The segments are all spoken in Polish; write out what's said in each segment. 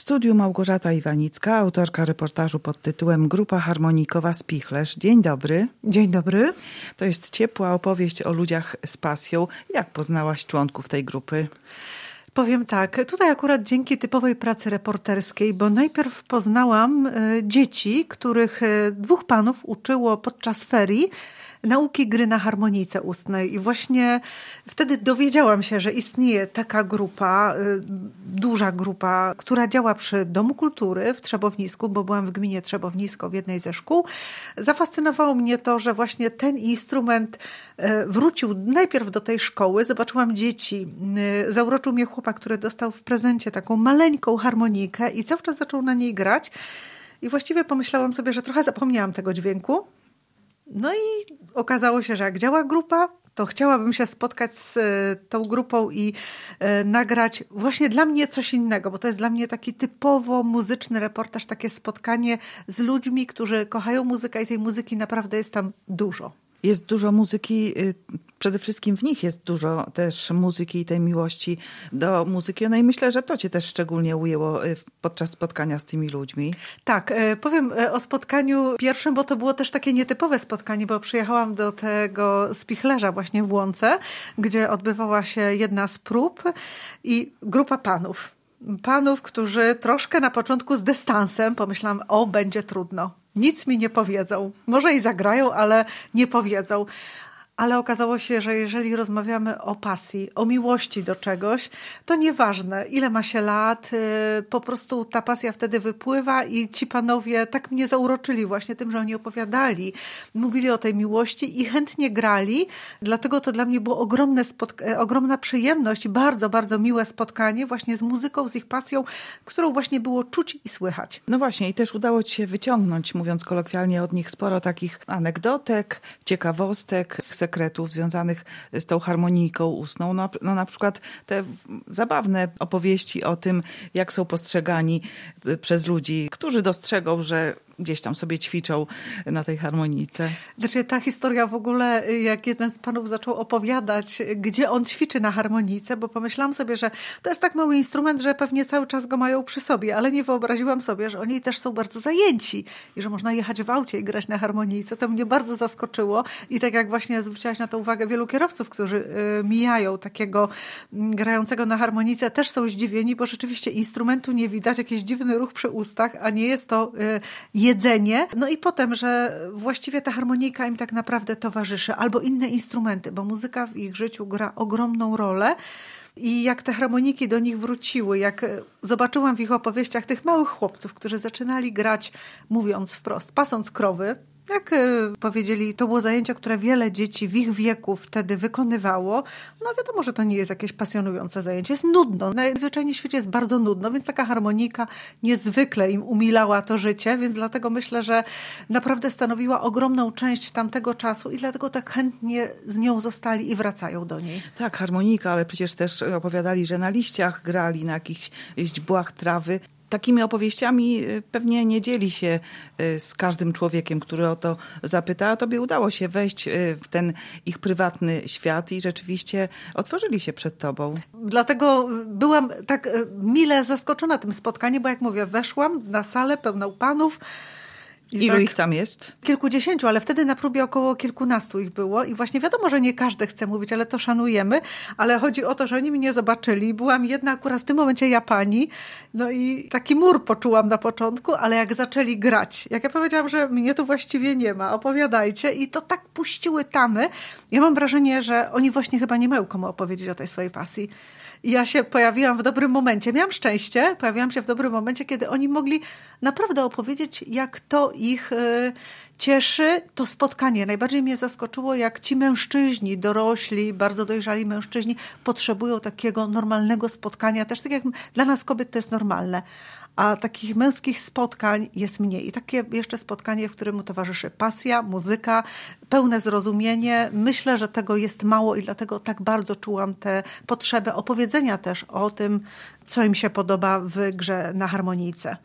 studiu Małgorzata Iwanicka, autorka reportażu pod tytułem Grupa Harmonikowa Spichlerz. Dzień dobry. Dzień dobry. To jest ciepła opowieść o ludziach z pasją. Jak poznałaś członków tej grupy? Powiem tak, tutaj akurat dzięki typowej pracy reporterskiej, bo najpierw poznałam dzieci, których dwóch panów uczyło podczas ferii nauki gry na harmonijce ustnej. I właśnie wtedy dowiedziałam się, że istnieje taka grupa, duża grupa, która działa przy Domu Kultury w Trzebownisku, bo byłam w gminie Trzebownisko w jednej ze szkół. Zafascynowało mnie to, że właśnie ten instrument wrócił najpierw do tej szkoły. Zobaczyłam dzieci. Zauroczył mnie chłopak, który dostał w prezencie taką maleńką harmonijkę i cały czas zaczął na niej grać. I właściwie pomyślałam sobie, że trochę zapomniałam tego dźwięku. No i okazało się, że jak działa grupa, to chciałabym się spotkać z tą grupą i nagrać właśnie dla mnie coś innego, bo to jest dla mnie taki typowo muzyczny reportaż, takie spotkanie z ludźmi, którzy kochają muzykę i tej muzyki naprawdę jest tam dużo. Jest dużo muzyki, przede wszystkim w nich jest dużo też muzyki i tej miłości do muzyki. No i myślę, że to cię też szczególnie ujęło podczas spotkania z tymi ludźmi. Tak, powiem o spotkaniu pierwszym, bo to było też takie nietypowe spotkanie, bo przyjechałam do tego Spichlerza właśnie w Łące, gdzie odbywała się jedna z prób i grupa panów, którzy troszkę na początku z dystansem pomyślałam, będzie trudno. Nic mi nie powiedzą. Może i zagrają, ale nie powiedzą. Ale okazało się, że jeżeli rozmawiamy o pasji, o miłości do czegoś, to nieważne, ile ma się lat, po prostu ta pasja wtedy wypływa i ci panowie tak mnie zauroczyli właśnie tym, że oni opowiadali, mówili o tej miłości i chętnie grali. Dlatego to dla mnie było ogromna przyjemność i bardzo, bardzo miłe spotkanie właśnie z muzyką, z ich pasją, którą właśnie było czuć i słychać. No właśnie i też udało ci się wyciągnąć, mówiąc kolokwialnie, od nich sporo takich anegdotek, ciekawostek, sekretów związanych z tą harmonijką ustną. No na przykład te zabawne opowieści o tym, jak są postrzegani przez ludzi, którzy dostrzegą, że gdzieś tam sobie ćwiczą na tej harmonijce. Znaczy ta historia w ogóle, jak jeden z panów zaczął opowiadać, gdzie on ćwiczy na harmonijce, bo pomyślałam sobie, że to jest tak mały instrument, że pewnie cały czas go mają przy sobie, ale nie wyobraziłam sobie, że oni też są bardzo zajęci i że można jechać w aucie i grać na harmonijce. To mnie bardzo zaskoczyło i tak jak właśnie zwróciłaś na to uwagę wielu kierowców, którzy mijają takiego grającego na harmonijce, też są zdziwieni, bo rzeczywiście instrumentu nie widać, jakiś dziwny ruch przy ustach, a nie jest to jedzenie. No i potem, że właściwie ta harmonijka im tak naprawdę towarzyszy, albo inne instrumenty, bo muzyka w ich życiu gra ogromną rolę. I jak te harmoniki do nich wróciły, jak zobaczyłam w ich opowieściach tych małych chłopców, którzy zaczynali grać, mówiąc wprost, pasąc krowy, jak powiedzieli, to było zajęcie, które wiele dzieci w ich wieku wtedy wykonywało. No wiadomo, że to nie jest jakieś pasjonujące zajęcie. Jest nudno. Najzwyczajniej w świecie jest bardzo nudno, więc taka harmonika niezwykle im umilała to życie, więc dlatego myślę, że naprawdę stanowiła ogromną część tamtego czasu i dlatego tak chętnie z nią zostali i wracają do niej. Tak, harmonika, ale przecież też opowiadali, że na liściach grali, na jakichś źdźbłach trawy. Takimi opowieściami pewnie nie dzieli się z każdym człowiekiem, który o to zapyta. A tobie udało się wejść w ten ich prywatny świat i rzeczywiście otworzyli się przed tobą. Dlatego byłam tak mile zaskoczona tym spotkaniem, bo jak mówię, weszłam na salę pełną panów. Ilu tak, ich tam jest? Kilkudziesięciu, ale wtedy na próbie około kilkunastu ich było i właśnie wiadomo, że nie każdy chce mówić, ale to szanujemy, ale chodzi o to, że oni mnie zobaczyli. Byłam jedna akurat w tym momencie ja pani, no i taki mur poczułam na początku, ale jak zaczęli grać, jak ja powiedziałam, że mnie tu właściwie nie ma, opowiadajcie i to tak puściły tamy. Ja mam wrażenie, że oni właśnie chyba nie mają komu opowiedzieć o tej swojej pasji. I ja się pojawiłam w dobrym momencie. Miałam szczęście, pojawiłam się w dobrym momencie, kiedy oni mogli naprawdę opowiedzieć, jak to ich cieszy, to spotkanie. Najbardziej mnie zaskoczyło, jak ci mężczyźni, dorośli, bardzo dojrzali mężczyźni potrzebują takiego normalnego spotkania. Też tak jak dla nas kobiet to jest normalne. A takich męskich spotkań jest mniej. I takie jeszcze spotkanie, w którym mu towarzyszy pasja, muzyka, pełne zrozumienie. Myślę, że tego jest mało i dlatego tak bardzo czułam tę potrzebę opowiedzenia też o tym, co im się podoba w grze na harmonijce.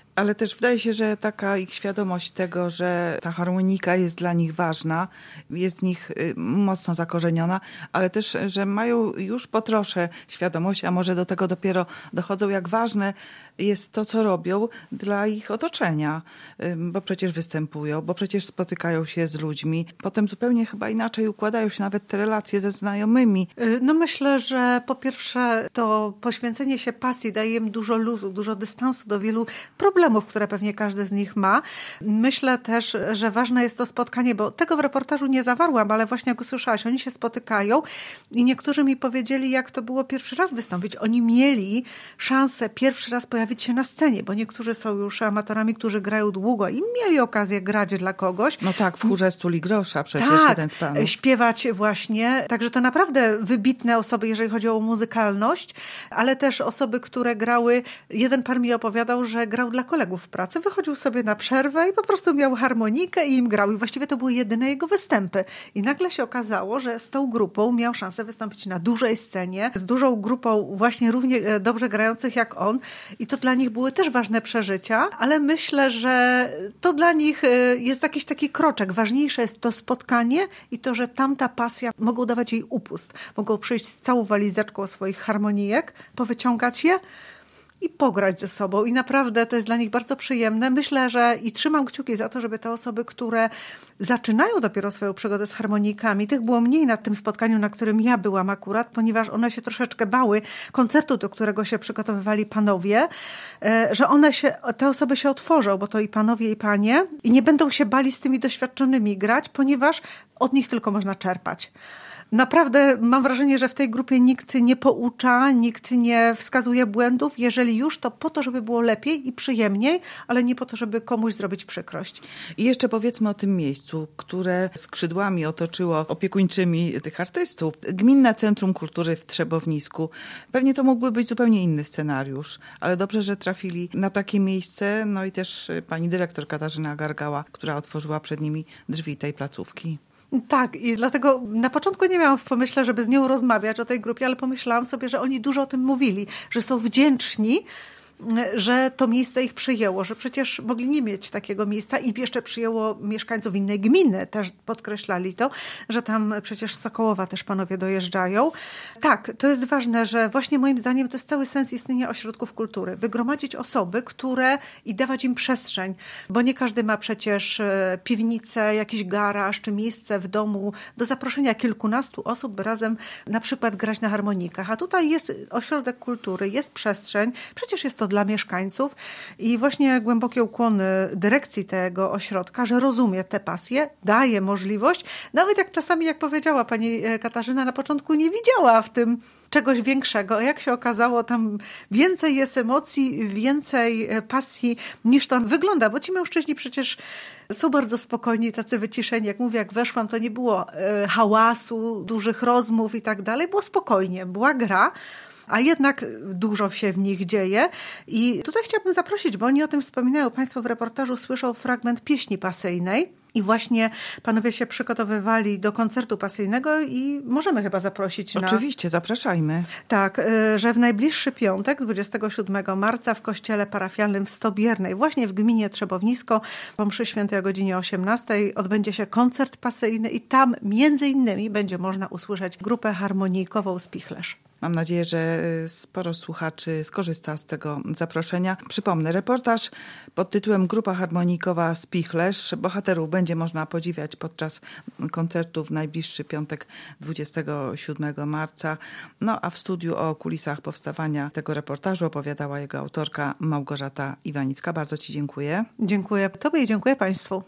Ale też wydaje się, że taka ich świadomość tego, że ta harmonika jest dla nich ważna, jest w nich mocno zakorzeniona, ale też, że mają już po trosze świadomość, a może do tego dopiero dochodzą, jak ważne jest to, co robią dla ich otoczenia, bo przecież występują, bo przecież spotykają się z ludźmi. Potem zupełnie chyba inaczej układają się nawet te relacje ze znajomymi. No myślę, że po pierwsze to poświęcenie się pasji daje im dużo luzu, dużo dystansu do wielu problemów, które pewnie każdy z nich ma. Myślę też, że ważne jest to spotkanie, bo tego w reportażu nie zawarłam, ale właśnie jak usłyszałaś, oni się spotykają i niektórzy mi powiedzieli, jak to było pierwszy raz wystąpić. Oni mieli szansę pierwszy raz pojawić się na scenie, bo niektórzy są już amatorami, którzy grają długo i mieli okazję grać dla kogoś. No tak, w chórze Stuli Grosza przecież jeden z panów. Śpiewać właśnie. Także to naprawdę wybitne osoby, jeżeli chodzi o muzykalność, ale też osoby, które grały. Jeden pan mi opowiadał, że grał dla kolegów w pracy, wychodził sobie na przerwę i po prostu miał harmonikę i im grał. I właściwie to były jedyne jego występy. I nagle się okazało, że z tą grupą miał szansę wystąpić na dużej scenie, z dużą grupą właśnie równie dobrze grających jak on. I to dla nich były też ważne przeżycia, ale myślę, że to dla nich jest jakiś taki kroczek. Ważniejsze jest to spotkanie i to, że tamta pasja, mogą dawać jej upust. Mogą przyjść z całą walizeczką swoich harmonijek, powyciągać je i pograć ze sobą. I naprawdę to jest dla nich bardzo przyjemne. Myślę, że i trzymam kciuki za to, żeby te osoby, które zaczynają dopiero swoją przygodę z harmonikami, tych było mniej na tym spotkaniu, na którym ja byłam akurat, ponieważ one się troszeczkę bały koncertu, do którego się przygotowywali panowie, że te osoby się otworzą, bo to i panowie, i panie, i nie będą się bali z tymi doświadczonymi grać, ponieważ od nich tylko można czerpać. Naprawdę mam wrażenie, że w tej grupie nikt nie poucza, nikt nie wskazuje błędów. Jeżeli już, to po to, żeby było lepiej i przyjemniej, ale nie po to, żeby komuś zrobić przykrość. I jeszcze powiedzmy o tym miejscu, które skrzydłami otoczyło opiekuńczymi tych artystów. Gminne Centrum Kultury w Trzebownisku. Pewnie to mógłby być zupełnie inny scenariusz, ale dobrze, że trafili na takie miejsce. No i też pani dyrektor Katarzyna Gargała, która otworzyła przed nimi drzwi tej placówki. Tak, i dlatego na początku nie miałam w pomyśle, żeby z nią rozmawiać o tej grupie, ale pomyślałam sobie, że oni dużo o tym mówili, że są wdzięczni, że to miejsce ich przyjęło, że przecież mogli nie mieć takiego miejsca i jeszcze przyjęło mieszkańców innej gminy. Też podkreślali to, że tam przecież z Sokołowa też panowie dojeżdżają. Tak, to jest ważne, że właśnie moim zdaniem to jest cały sens istnienia ośrodków kultury. By gromadzić osoby, i dawać im przestrzeń, bo nie każdy ma przecież piwnicę, jakiś garaż czy miejsce w domu do zaproszenia kilkunastu osób, by razem na przykład grać na harmonikach. A tutaj jest ośrodek kultury, jest przestrzeń, przecież jest to dla mieszkańców i właśnie głębokie ukłony dyrekcji tego ośrodka, że rozumie te pasje, daje możliwość, nawet jak czasami, jak powiedziała pani Katarzyna, na początku nie widziała w tym czegoś większego. A jak się okazało, tam więcej jest emocji, więcej pasji niż tam wygląda, bo ci mężczyźni przecież są bardzo spokojni, tacy wyciszeni. Jak mówię, jak weszłam, to nie było hałasu, dużych rozmów i tak dalej, było spokojnie, była gra, a jednak dużo się w nich dzieje. I tutaj chciałabym zaprosić, bo oni o tym wspominają. Państwo w reportażu słyszą fragment pieśni pasyjnej. I właśnie panowie się przygotowywali do koncertu pasyjnego i możemy chyba zaprosić Oczywiście, zapraszajmy. Tak, że w najbliższy piątek, 27 marca w kościele parafialnym w Stobiernej, właśnie w gminie Trzebownisko, po mszy świętej o godzinie 18 odbędzie się koncert pasyjny i tam między innymi będzie można usłyszeć grupę harmonijkową Spichlerz. Mam nadzieję, że sporo słuchaczy skorzysta z tego zaproszenia. Przypomnę, reportaż pod tytułem Grupa harmonijkowa Spichlerz. Bohaterów będzie można podziwiać podczas koncertu w najbliższy piątek 27 marca. No a w studiu o kulisach powstawania tego reportażu opowiadała jego autorka Małgorzata Iwanicka. Bardzo ci dziękuję. Dziękuję Tobie i dziękuję Państwu.